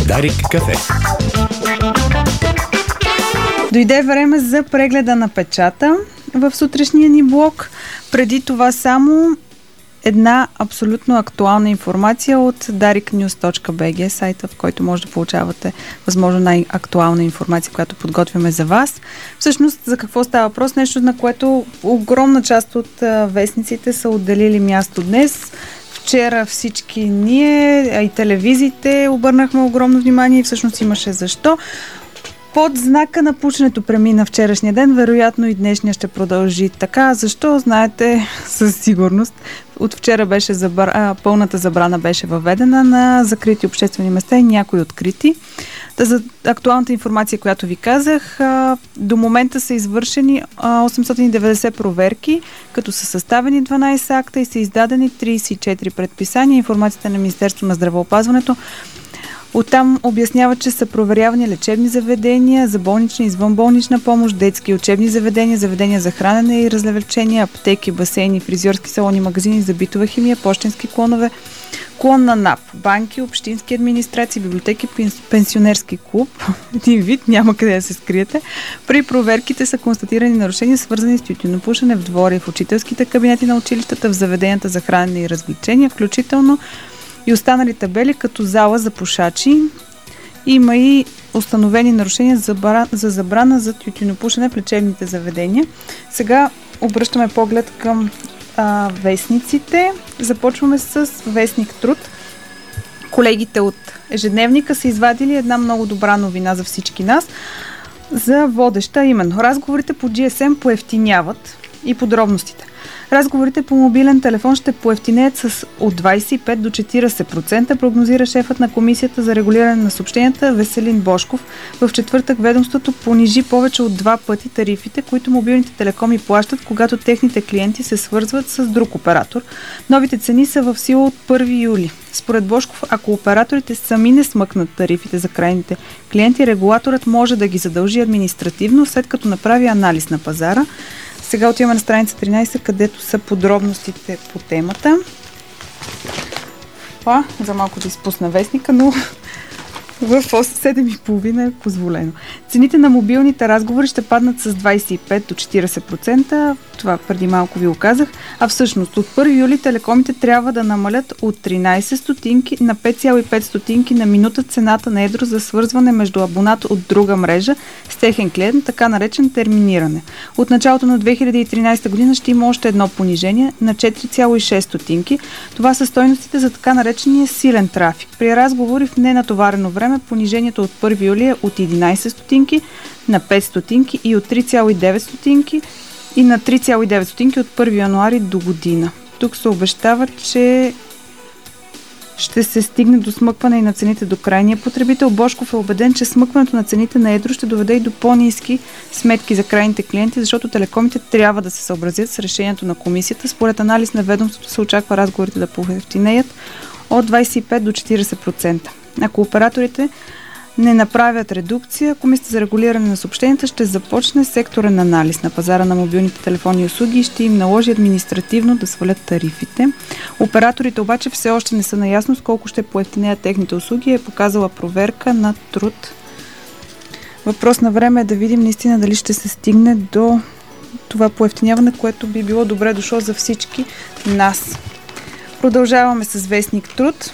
Дарик кафе. Дойде време за прегледа на печата в сутрешния ни блок. Преди това само една абсолютно актуална информация от dariknews.bg, сайта, в който може да получавате възможно най-актуална информация, която подготвяме за вас. Всъщност, за какво става въпрос? Нещо, на което огромна част от вестниците са отделили място днес. Вчера всички ние, а и телевизиите обърнахме огромно внимание и всъщност имаше защо. Под знака на пушенето премина вчерашния ден, вероятно и днешния ще продължи така. Защо? Знаете със сигурност. От вчера беше пълната забрана беше въведена на закрити обществени места и някои открити. За актуалната информация, която ви казах, до момента са извършени 890 проверки, като са съставени 12 акта и са издадени 34 предписания. Информацията на Министерството на здравеопазването оттам обяснява, че са проверявани лечебни заведения за болнична и извънболнична помощ, детски учебни заведения, заведения за хранене и развлечения, аптеки, басейни, фризьорски салони, магазини за битова химия, пощенски клонове, клон на НАП, банки, общински администрации, библиотеки, пенсионерски клуб. Един вид, няма къде да се скриете. При проверките са констатирани нарушения, свързани с тютюнопушене в двора и в учителските кабинети на училищата, в заведенията за хранене и развлечения, включително и останали табели като зала за пушачи. Има и установени нарушения за забрана за тютюнопушене в лечебните заведения. Сега обръщаме поглед към вестниците. Започваме с вестник Труд. Колегите от ежедневника са извадили една много добра новина за всички нас за водеща, именно разговорите по GSM поевтиняват и подробностите. Разговорите по мобилен телефон ще поевтинеят с от 25 до 40%, прогнозира шефът на Комисията за регулиране на съобщенията Веселин Божков. В четвъртък ведомството понижи повече от 2 пъти тарифите, които мобилните телекоми плащат, когато техните клиенти се свързват с друг оператор. Новите цени са в сила от 1 юли. Според Божков, ако операторите сами не смъкнат тарифите за крайните клиенти, регулаторът може да ги задължи административно, след като направи анализ на пазара. Сега отиваме на страница 13, където са подробностите по темата. За малко да изпусна вестника, но в 7,5 е позволено. Цените на мобилните разговори ще паднат с 25 до 40%. Това преди малко ви го казах. А всъщност от 1 юли телекомите трябва да намалят от 13 стотинки на 5,5 стотинки на минута цената на едро за свързване между абонат от друга мрежа с техен клиент, така наречен терминиране. От началото на 2013 година ще има още едно понижение на 4,6 стотинки. Това са стойностите за така наречения силен трафик. При разговори в ненатоварено време понижението от 1 юли е от 11 стотинки на 5 стотинки и от 3,9 стотинки и на 3,9 стотинки от 1 януари до година. Тук се обещава, че ще се стигне до смъкване и на цените до крайния потребител. Божков е убеден, че смъкването на цените на едро ще доведе и до по-ниски сметки за крайните клиенти, защото телекомите трябва да се съобразят с решението на комисията. Според анализ на ведомството се очаква разговорите да поевтинеят от 25 до 40%. Ако операторите не направят редукция, Комисията за регулиране на съобщенията ще започне секторен анализ на пазара на мобилните телефонни услуги и ще им наложи административно да свалят тарифите. Операторите обаче все още не са наясно с колко ще поевтинеят техните услуги, е показала проверка на Труд. Въпрос на време е да видим наистина дали ще се стигне до това поевтиняване, което би било добре дошло за всички нас. Продължаваме с вестник Труд.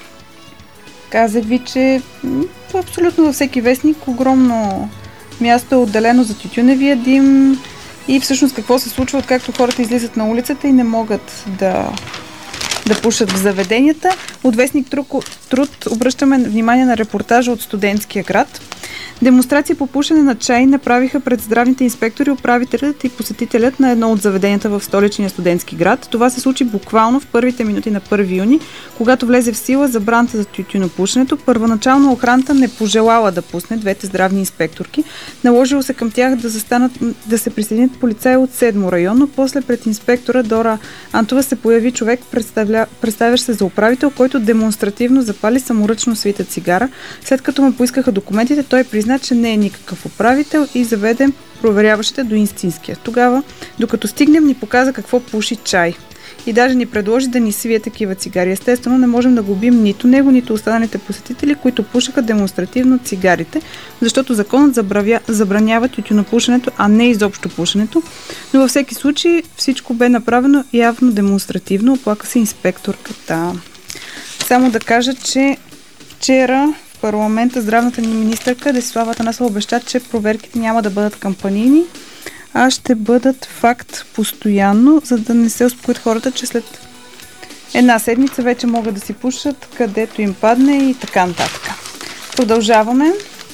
Казах ви, че абсолютно във всеки вестник огромно място е отделено за тютюневия дим и всъщност какво се случва, откакто хората излизат на улицата и не могат да пушат в заведенията. От вестник Труд обръщаме внимание на репортажа от Студентския град. Демонстрация по пушене на чай направиха пред здравните инспектори, управителят и посетителят на едно от заведенията в столичния Студентски град. Това се случи буквално в първите минути на 1 юни, когато влезе в сила забраната за тютюнопушенето. Първоначално охраната не пожелала да пусне двете здравни инспекторки. Наложило се към тях да се присъединят полицаи от 7 район, но после пред инспектора Дора Антова се появи човек, представящ се за управител, който демонстративно запали саморъчно свита цигара. След като му поискаха документите, той призна, че не е никакъв управител и заведе проверяващите до истинския. Тогава, докато стигнем, ни показа какво пуши чай. и даже ни предложи да ни свие такива цигари. Естествено, не можем да губим нито него, нито останалите посетители, които пушаха демонстративно цигарите, защото законът забранява тютюнопушенето, а не изобщо пушенето. Но във всеки случай всичко бе направено явно демонстративно, оплака се инспекторката. Само да кажа, че вчера в парламента здравната ни министърка Десислава Атанасова обеща, че проверките няма да бъдат кампанийни, а ще бъдат факт постоянно, за да не се успокоят хората, че след една седмица вече могат да си пушат където им падне и така нататък. Продължаваме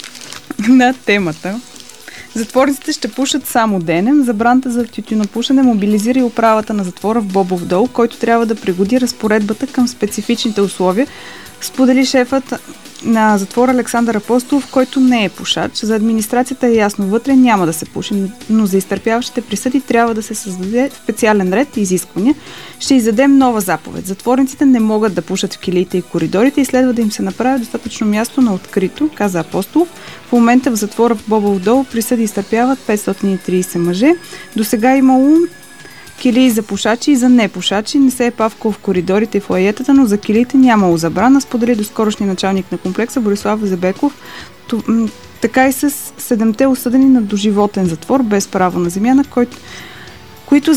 на темата. Затворниците ще пушат само денем. Забраната за тютюнопушене мобилизира и управата на затвора в Бобов дол, който трябва да пригоди разпоредбата към специфичните условия, сподели шефът на затвора Александър Апостолов, който не е пушач. За администрацията е ясно, вътре няма да се пуши, но за изтърпяващите присъди трябва да се създаде специален ред и изисквания. Ще издадем нова заповед. Затворниците не могат да пушат в килиите и коридорите и следва да им се направи достатъчно място на открито, каза Апостолов. В момента в затвора в Бобов дол присъди изтърпяват 530 мъже. До сега имало килии за пушачи и за непушачи. Не се е павкал в коридорите и в лаетата, но за килиите нямало забрана, сподели доскорошния началник на комплекса Борислав Зебеков. Така и с 7-те осъдени на доживотен затвор без право на замяна, които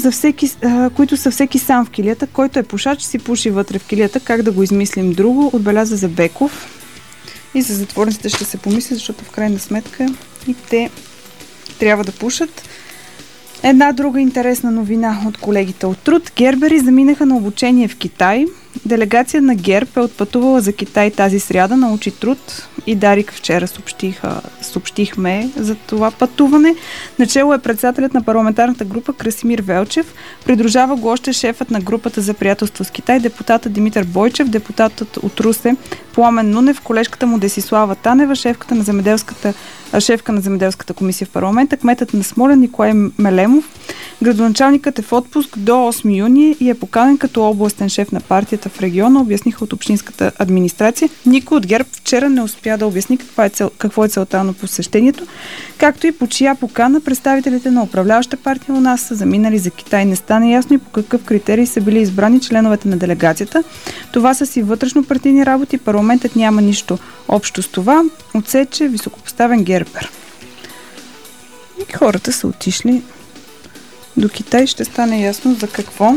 са всеки сам в килията. Който е пушач, си пуши вътре в килията. Как да го измислим друго, отбеляза Зебеков. И за затворниците ще се помисли, защото в крайна сметка и те трябва да пушат. Една друга интересна новина от колегите от Труд. Гербери заминаха на обучение в Китай. Делегация на ГЕРБ е отпътувала за Китай тази сряда, научи Труд и Дарик вчера съобщихме за това пътуване. Начело е председателят на парламентарната група Красимир Велчев. Придружава го още шефът на групата за приятелство с Китай, депутатът Димитър Бойчев, депутатът от Русе Пламен Нунев, колежката му Десислава Танева, шефка на земеделската комисия в парламента, кметът на Смолян Николай Мелемов. Градоначалникът е в отпуск до 8 юни и е поканен като областен шеф на партията в региона, обясниха от общинската администрация. Никой от ГЕРБ вчера не успя да обясни какво е целта на посещението, както и по чия покана представителите на управляваща партия у нас са заминали за Китай. Не стана ясно и по какъв критерий са били избрани членовете на делегацията. Това са си вътрешно-партийни работи, парламентът няма нищо общо с това, отсече високопоставен гербер. И хората са отишли до Китай, ще стане ясно за какво.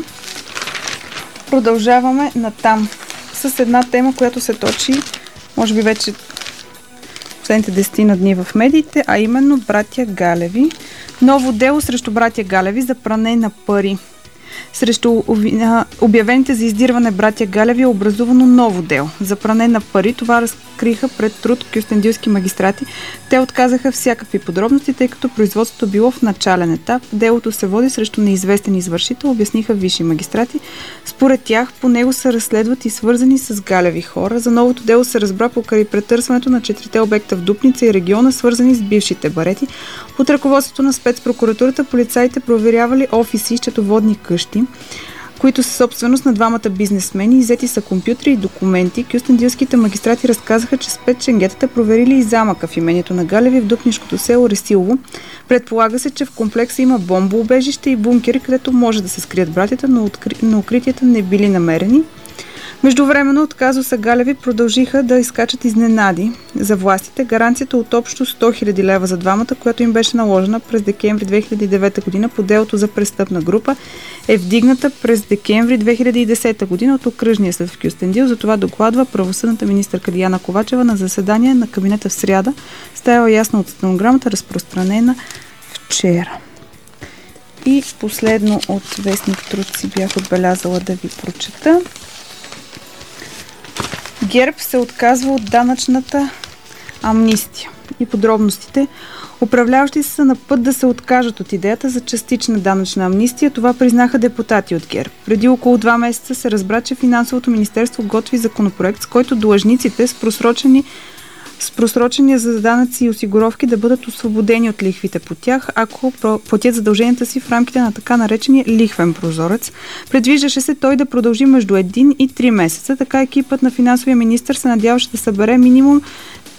Продължаваме натам с една тема, която се точи, може би вече последните 10 дни в медиите, а именно братя Галеви. Ново дело срещу братя Галеви за пране на пари. Срещу обявените за издирване братя Галеви е образувано ново дело за пране на пари. Това разкриха пред Труд кюстендилски магистрати. Те отказаха всякакви подробности, тъй като производството било в начален етап. Делото се води срещу неизвестен извършител, обясниха висши магистрати. Според тях по него се разследват и свързани с Галеви хора. За новото дело се разбра покрай претърсването на 4 обекта в Дупница и региона, свързани с бившите барети. Под ръководството на спецпрокуратурата полицаите проверявали офиси и счетоводни къщи, които са собственост на двамата бизнесмени. Иззети са компютри и документи. Кюстендилските магистрати разказаха, че спецченгетата проверили и замъка в имението на Галеви в дупнишкото село Ресилово. Предполага се, че в комплекса има бомбоубежище и бункери, където може да се скрият братята, но укритията не били намерени. Междувременно от казуса Галеви продължиха да изкачат изненади за властите. Гаранцията от общо 100 000 лева за двамата, която им беше наложена през декември 2009 година по делото за престъпна група, е вдигната през декември 2010 година от окръжния съд в Кюстендил. За това докладва правосъдната министърка Диана Ковачева на заседание на кабинета в сряда. Става ясно от стенограмата, разпространена вчера. И последно от вестник Труд си бях отбелязала да ви прочета. ГЕРБ се отказва от данъчната амнистия. И подробностите. Управляващи са на път да се откажат от идеята за частична данъчна амнистия. Това признаха депутати от ГЕРБ. Преди около 2 месеца се разбра, че Финансовото министерство готви законопроект, с който длъжниците с просрочения за данъци и осигуровки да бъдат освободени от лихвите по тях, ако платят задълженията си в рамките на така наречения лихвен прозорец. Предвиждаше се той да продължи между 1 и 3 месеца. Така екипът на финансовия министър се надяваше да събере минимум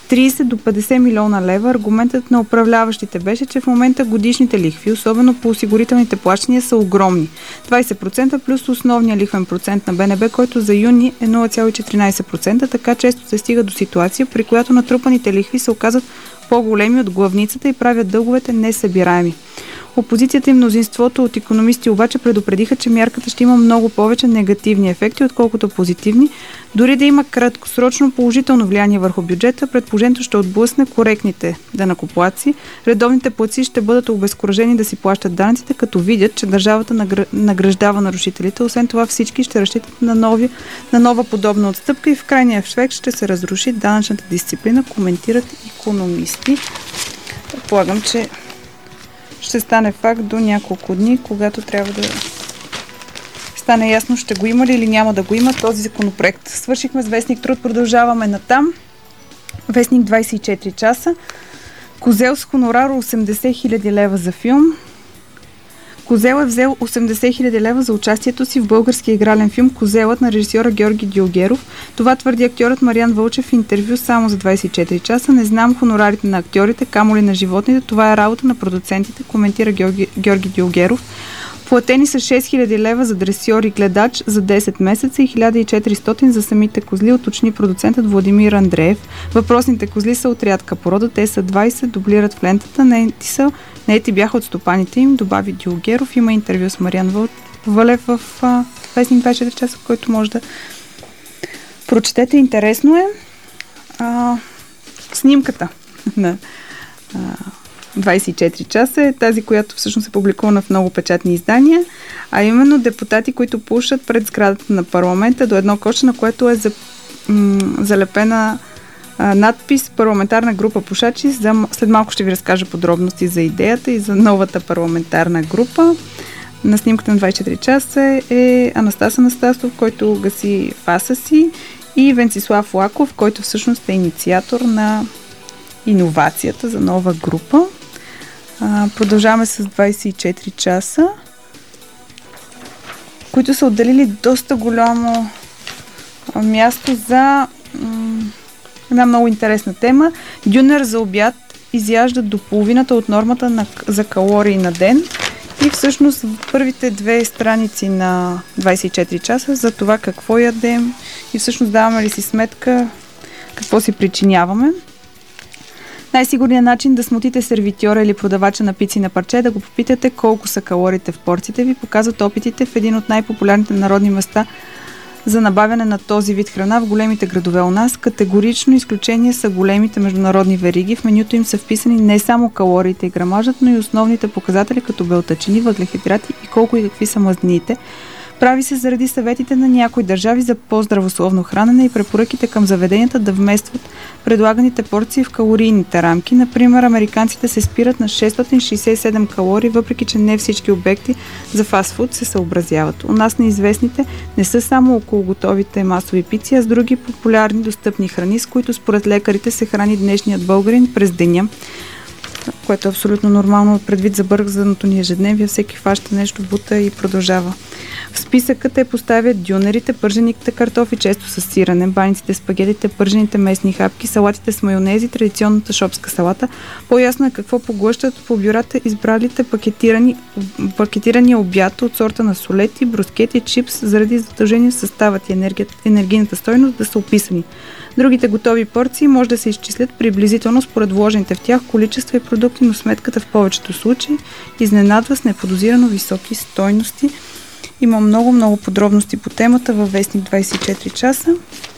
30 до 50 милиона лева. Аргументът на управляващите беше, че в момента годишните лихви, особено по осигурителните плащания, са огромни. 20% плюс основния лихвен процент на БНБ, който за юни е 0,14%, така често се стига до ситуация, при която натрупаните лихви се оказват по-големи от главницата и правят дълговете несъбираеми. Опозицията и мнозинството от икономисти обаче предупредиха, че мярката ще има много повече негативни ефекти, отколкото позитивни. Дори да има краткосрочно положително влияние върху бюджета, предположението ще отблъсне коректните данъкоплатци. Редовните платци ще бъдат обезкуражени да си плащат данъците, като видят, че държавата награждава нарушителите. Освен това, всички ще разчитат на нова подобна отстъпка и в крайния ефект ще се разруши данъчната дисциплина, коментират икономисти. Предполагам, че ще стане факт до няколко дни, когато трябва да стане ясно ще го има ли или няма да го има този законопроект. Свършихме с Вестник Труд, продължаваме натам. Вестник 24 часа. Козел с хонорар 80 хиляди лева за филм. Козел е взел 80 хиляди лева за участието си в българския игрален филм "Козелът" на режисьора Георги Дюлгеров. Това твърди актьорът Мариан Вълчев в интервю само за 24 часа. "Не знам хонорарите на актьорите, камо ли на животните. Това е работа на продуцентите", коментира Георги Дюлгеров. Платени са 6 хиляди лева за дресьор и гледач за 10 месеца и 1400 за самите козли, уточни продуцентът Владимир Андреев. Въпросните козли са от рядка порода, те са 20, дублират в лентата, наети бяха от стопаните им, добави Дюлгеров. Има интервю с Мариан Вълев в Вестник 24 часа, който може да прочетете. Интересно е. Снимката на 24 часа е тази, която всъщност е публикувана в много печатни издания, а именно депутати, които пушат пред сградата на парламента до едно коше, на което е залепена надпис "Парламентарна група пушачи". След малко ще ви разкажа подробности за идеята и за новата парламентарна група. На снимката на 24 часа е Анастас Анастасов, който гаси фаса си, и Венцислав Лаков, който всъщност е инициатор на иновацията за нова група. Продължаваме с 24 часа, които са отделили доста голямо място за една много интересна тема. Дюнер за обяд изяждат до половината от нормата за калории на ден. И всъщност в първите две страници на 24 часа за това какво ядем и всъщност даваме ли си сметка какво си причиняваме. Най-сигурният начин да смутите сервитьора или продавача на пици на парче е да го попитате колко са калориите в порциите ви, показват опитите в един от най-популярните народни места за набавяне на този вид храна в големите градове у нас. Категорично изключение са големите международни вериги. В менюто им са вписани не само калориите и грамажът, но и основните показатели като белтъчини, въглехидрати и колко и какви са мазнините. Прави се заради съветите на някои държави за по-здравословно хранене и препоръките към заведенията да вместват предлаганите порции в калорийните рамки. Например, американците се спират на 667 калории, въпреки че не всички обекти за фастфуд се съобразяват. У нас неизвестните не са само около готовите масови пици, а с други популярни достъпни храни, с които според лекарите се храни днешният българин през деня, което е абсолютно нормално предвид забързаното ни ежедневие. Всеки фаща нещо, бута и продължава. В списъка те поставят дюнерите, пържените картофи, често с сирене, баниците, спагетите, пържените местни хапки, салатите с майонези, традиционната шопска салата. По-ясно е какво поглъщат по бюрата избралите пакетирани обяд от сорта на солети, брускети, чипс, заради задължение в съставът и енергийната стойност да са описани. Другите готови порции може да се изчислят приблизително според вложените в тях количества и продукти, но сметката в повечето случаи изненадва с неподозирано високи стойности. Има много подробности по темата във Вестник 24 часа.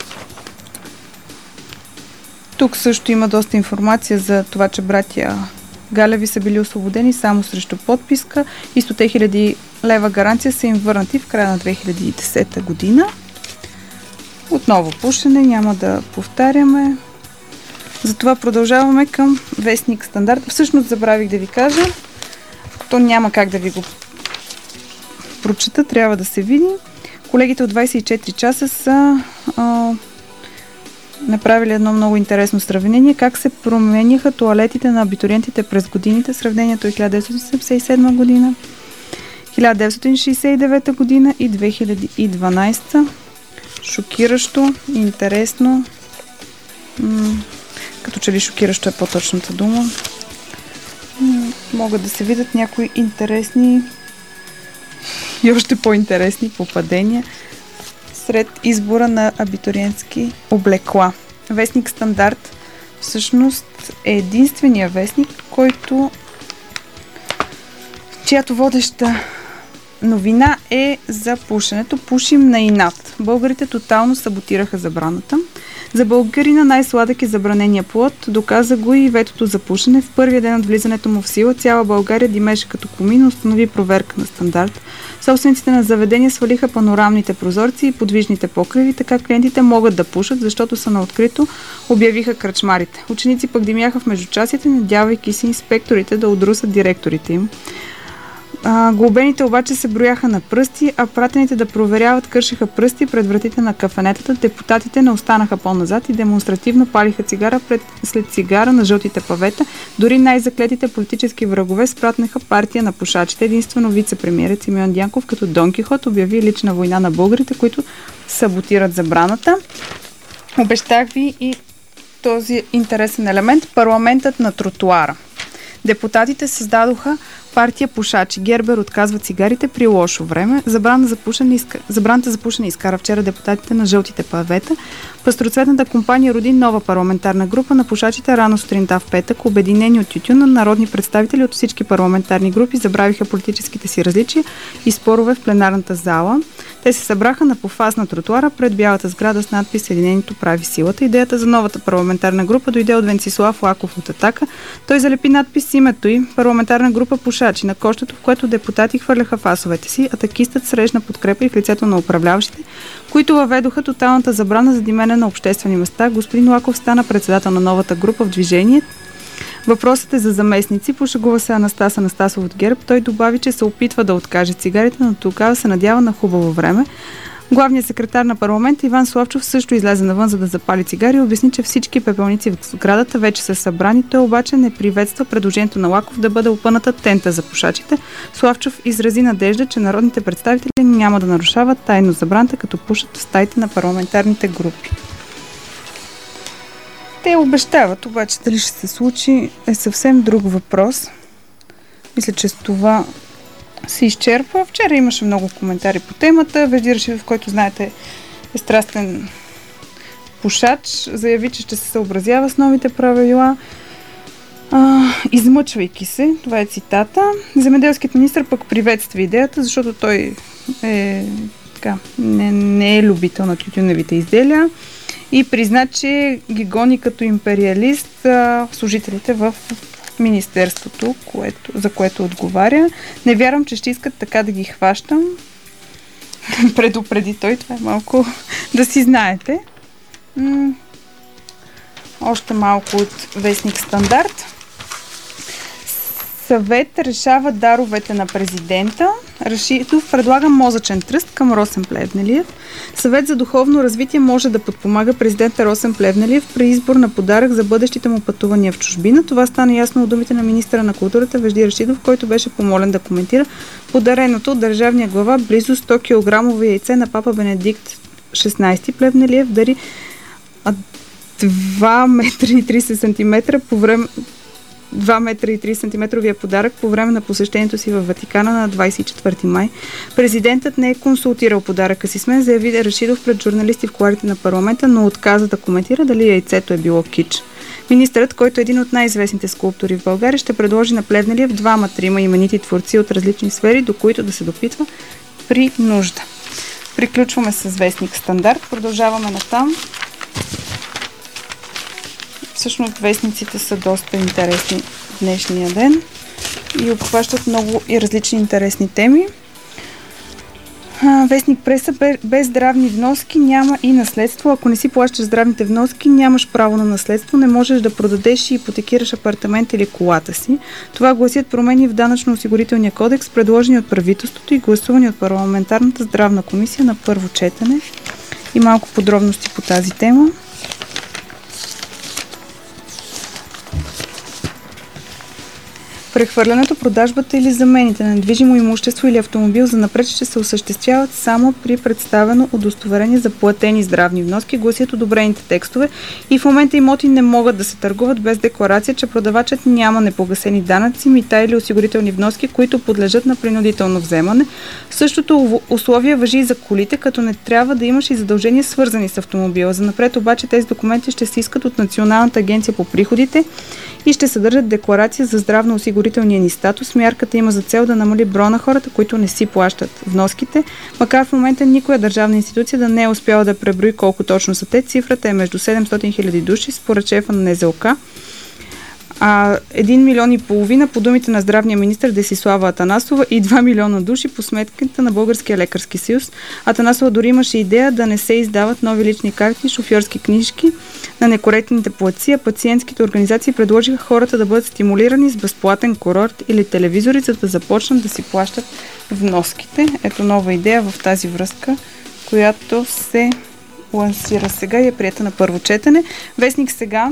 Тук също има доста информация за това, че братя Галеви са били освободени само срещу подписка и 100 000 лева гаранция са им върнати в края на 2010 година. Отново пушене, няма да повтаряме. Затова продължаваме към Вестник Стандарт. Всъщност забравих да ви кажа, то няма как да ви го прочета, трябва да се види. Колегите от 24 часа са направили едно много интересно сравнение, как се променяха тоалетите на абитуриентите през годините. Сравнението е 1977 година, 1969 година и 2012. Шокиращо, интересно. Като че ли шокиращо е по-точната дума. Могат да се видят някои интересни и още по-интересни попадения сред избора на абитуриентски облекла. Вестник Стандарт всъщност е единствения вестник, чиято водеща новина е за пушенето. Пушим на инат. Българите тотално саботираха забраната. За българина най-сладък е забранения плод. Доказа го и ветото за пушене. В първия ден от влизането му в сила цяла България димеше като комин, установи проверка на Стандарт. Собствениците на заведения свалиха панорамните прозорци и подвижните покриви, така клиентите могат да пушат, защото са на открито, обявиха кръчмарите. Ученици пък димяха в междучасите, надявайки се инспекторите да удрусат директорите им. Глобените обаче се брояха на пръсти, а пратените да проверяват кършиха пръсти пред вратите на кафенетата. Депутатите не останаха по-назад и демонстративно палиха цигара след цигара на жълтите павета. Дори най-заклетите политически врагове спратнаха партия на пушачите. Единствено вице-премиерът Симеон Дянков като Дон Кихот обяви лична война на българите, които саботират забраната. Обещах ви и този интересен елемент – парламентът на тротуара. Депутатите създадоха партия пушачи. Гербер отказва цигарите при лошо време. Забраната за пушене изкара вчера депутатите на жълтите павета. Пастроцветната компания роди нова парламентарна група на пушачите рано сутринта в петък. Обединени от тютюна, народни представители от всички парламентарни групи забравиха политическите си различия и спорове в пленарната зала. Те се събраха на пофаз на тротуара пред бялата сграда с надпис "Съединението прави силата". Идеята за новата парламентарна група дойде от Венцислав Лаков от Атака. Той залепи надпис с името й "Парламентарна група пушачи" на кощето, в което депутати хвърляха фасовете си. Атакистът срещна подкрепа и в лицето на управляващите, които въведоха тоталната забрана за димене на обществени места. Господин Лаков стана председател на новата група в движение. Въпросът е за заместници. Пошегува се Анастас Анастасов от ГЕРБ. Той добави, че се опитва да откаже цигарите, но тогава се надява на хубаво време. Главният секретар на парламента Иван Славчов също излезе навън, за да запали цигари и обясни, че всички пепелници в сградата вече са събрани. Той обаче не приветства предложението на Лаков да бъде опъната тента за пушачите. Славчов изрази надежда, че народните представители няма да нарушават тайно забраната, като пушат в стаите на парламентарните групи. Те обещават, обаче дали ще се случи е съвсем друг въпрос. Мисля, че с това се изчерпва. Вчера имаше много коментари по темата. Вежди Рашидов, който знаете е страстен пушач, заяви, че ще се съобразява с новите правила, измъчвайки се. Това е цитата. Земеделският министър пък приветства идеята, защото той не е любител на тютюневите изделия и призна, че ги гони като империалист служителите в министерството, за което отговаря. Не вярвам, че ще искат така да ги хващам. Предупреди той, това е малко да си знаете. Още малко от вестник Стандарт. Съвет решава даровете на президента. Рашидов предлага мозъчен тръст към Росен Плевнелиев. Съвет за духовно развитие може да подпомага президента Росен Плевнелиев при избор на подарък за бъдещите му пътувания в чужбина. Това стана ясно от думите на министъра на културата Вежди Рашидов, който беше помолен да коментира подареното от държавния глава близо 100 кг яйце на папа Бенедикт XVI. Плевнелиев дари 2 метра и 30 сантиметра по време 2 метра и 3 сантиметровия подарък по време на посещението си в Ватикана на 24 май. Президентът не е консултирал подаръка си с мен, заяви Рашидов пред журналисти в кулоарите на парламента, но отказа да коментира дали яйцето е било кич. Министърът, който е един от най-известните скулптори в България, ще предложи на Плевнелиев 2-3 именити творци от различни сфери, до които да се допитва при нужда. Приключваме с вестник Стандарт. Продължаваме натам. Всъщност вестниците са доста интересни в днешния ден и обхващат много и различни интересни теми. Вестник Преса: без здравни вноски няма и наследство. Ако не си плащаш здравните вноски, нямаш право на наследство. Не можеш да продадеш и ипотекираш апартамент или колата си. Това гласят промени в данъчно-осигурителния кодекс, предложени от правителството и гласувани от парламентарната здравна комисия на първо четене. И малко подробности по тази тема. Прехвърлянето, продажбата или замените на недвижимо имущество или автомобил занапред ще се осъществяват само при представено удостоверение за платени здравни вноски, гласят одобрените текстове, и в момента имоти не могат да се търгуват без декларация, че продавачът няма непогасени данъци, мита или осигурителни вноски, които подлежат на принудително вземане. Същото условие важи и за колите, като не трябва да имаш и задължения, свързани с автомобила. Занапред обаче тези документи ще се искат от Националната агенция по приходите и ще съдържат декларация за здравно-осигурителния ни статус. Мярката има за цел да намали броя на хората, които не си плащат вноските, макар в момента никоя държавна институция да не е успяла да преброи колко точно са те. Цифрата е между 700 хиляди души, според шефа на НЗОК. 1,5 милиона по думите на здравния министър Десислава Атанасова и 2 милиона души по сметката на Българския лекарски съюз. Атанасова дори имаше идея да не се издават нови лични карти, шофьорски книжки на некоректните платци, а пациентските организации предложиха хората да бъдат стимулирани с безплатен курорт или телевизори, за да започнат да си плащат вноските. Ето нова идея в тази връзка, която се лансира сега и е приета на първо четене. Вестник Сега.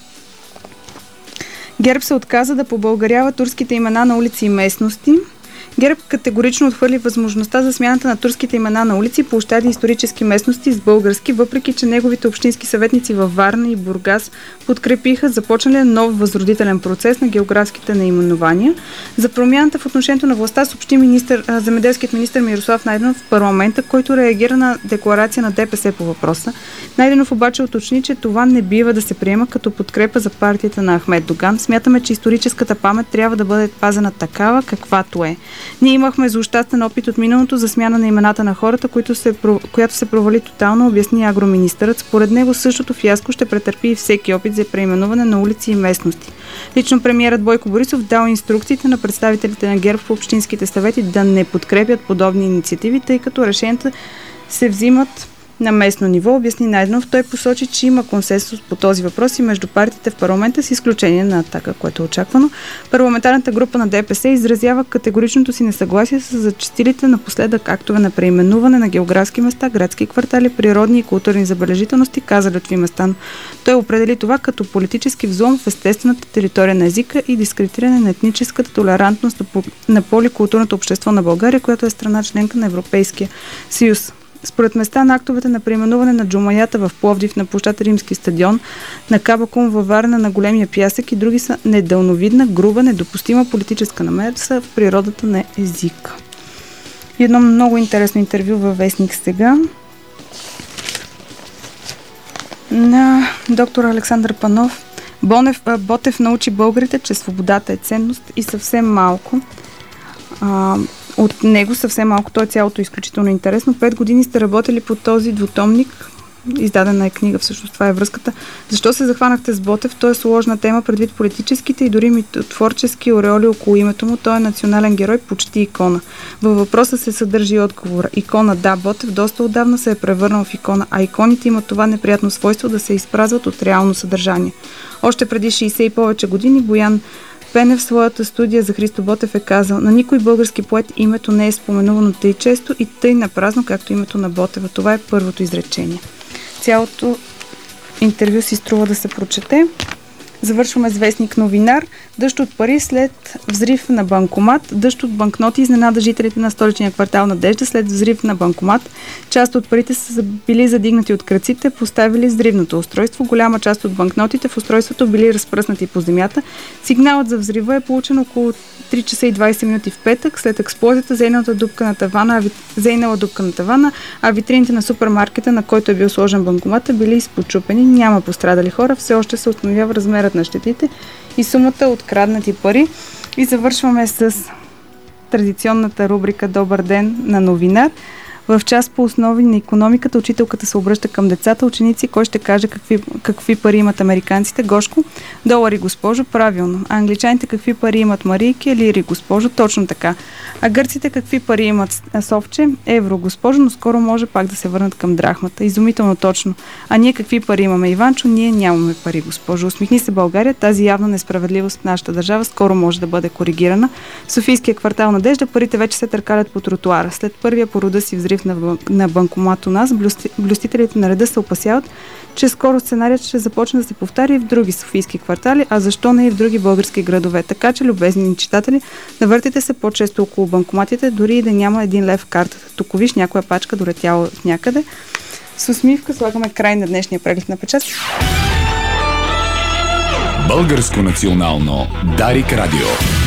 ГЕРБ се отказа да побългарява турските имена на улици и местности. ГЕРБ категорично отхвърли възможността за смяната на турските имена на улици, площади и исторически местности с български, въпреки че неговите общински съветници във Варна и Бургас подкрепиха започналия нов възродителен процес на географските наименования. За промяната в отношението на властта съобщи земеделският министър Мирослав Найденов в парламента, който реагира на декларация на ДПС по въпроса. Найденов обаче уточни, че това не бива да се приема като подкрепа за партията на Ахмед Доган. Смятаме, че историческата памет трябва да бъде пазена такава, каквато е. Ние имахме злощастен опит от миналото за смяна на имената на хората, която се провали тотално, обясни агроминистърът. Според него същото фиаско ще претърпи и всеки опит за преименуване на улици и местности. Лично премиерът Бойко Борисов дал инструкциите на представителите на ГЕРБ в общинските съвети да не подкрепят подобни инициативи, тъй като решенията се взимат на местно ниво, обясни Найденов. Той посочи, че има консенсус по този въпрос и между партиите в парламента, с изключение на Атака, което е очаквано. Парламентарната група на ДПС изразява категоричното си несъгласие с зачестилите напоследък актове на преименуване на географски места, градски квартали, природни и културни забележителности, каза Лютви Местан. Той определи това като политически взлом в естествената територия на езика и дискредитиране на етническата толерантност на поликултурното общество на България, която е страна членка на Европейския съюз. Според места на актовете на преименуване на Джумаята в Пловдив, на площад Римски стадион, на Кабакум във Варна, на Големия пясък и други са недълновидна, груба, недопустима политическа намеса в природата на езика. И едно много интересно интервю във Вестник Сега на доктор Александър Панов. Ботев научи българите, че свободата е ценност и съвсем малко. От него съвсем малко, то е цялото изключително интересно. 5 години сте работили по този двутомник, издадена е книга, всъщност това е връзката. Защо се захванахте с Ботев? Той е сложна тема предвид политическите и дори митотворчески ореоли около името му. Той е национален герой, почти икона. Във въпроса се съдържа и отговора. Икона, да, Ботев доста отдавна се е превърнал в икона, а иконите имат това неприятно свойство да се изпразват от реално съдържание. Още преди 60 и повече години Боян Пенев в своята студия за Христо Ботев е казал: на никой български поет името не е споменувано тъй често и тъй напразно, както името на Ботева. Това е първото изречение. Цялото интервю си струва да се прочете. Завършваме с Вестник Новинар. Дъжд от пари след взрив на банкомат. Дъжд от банкноти изненада жителите на столичния квартал Надежда след взрив на банкомат. Част от парите са били задигнати от крадците, поставили взривното устройство. Голяма част от банкнотите в устройството били разпръснати по земята. Сигналът за взрива е получен около 3 часа и 20 минути в петък. След експлозията зейнала дупка на тавана, а витрините на супермаркета, на който е бил сложен банкомата, били изпочупени. Няма пострадали хора. Все още се установява размерът на щетите и сумата откраднати пари. И завършваме с традиционната рубрика Добър ден на Новинар. В част по основи на икономиката учителката се обръща към децата. Ученици, кой ще каже какви пари имат американците? Гошко, долари, госпожо, правилно. А англичаните какви пари имат? Марийки, лири, госпожо, точно така. А гърците какви пари имат? Совче, евро, госпожо, но скоро може пак да се върнат към драхмата. Изумително точно. А ние какви пари имаме? Иванчо, ние нямаме пари, госпожо. Усмихни се, България. Тази явна несправедливост в нашата държава скоро може да бъде коригирана. В Софийския квартал Надежда парите вече се търкалят по тротуара. След първия по рода си взрив срив на банкомат у нас. Блюстителите на реда се опасяват, че скоро сценарият ще започне да се повтаря и в други софийски квартали, а защо не и в други български градове. Така че, любезни читатели, навъртите се по-често около банкоматите, дори и да няма 1 лев в картата. Тук виж някоя пачка долетяла някъде. С усмивка слагаме край на днешния преглед на печат. Българско национално Дарик радио.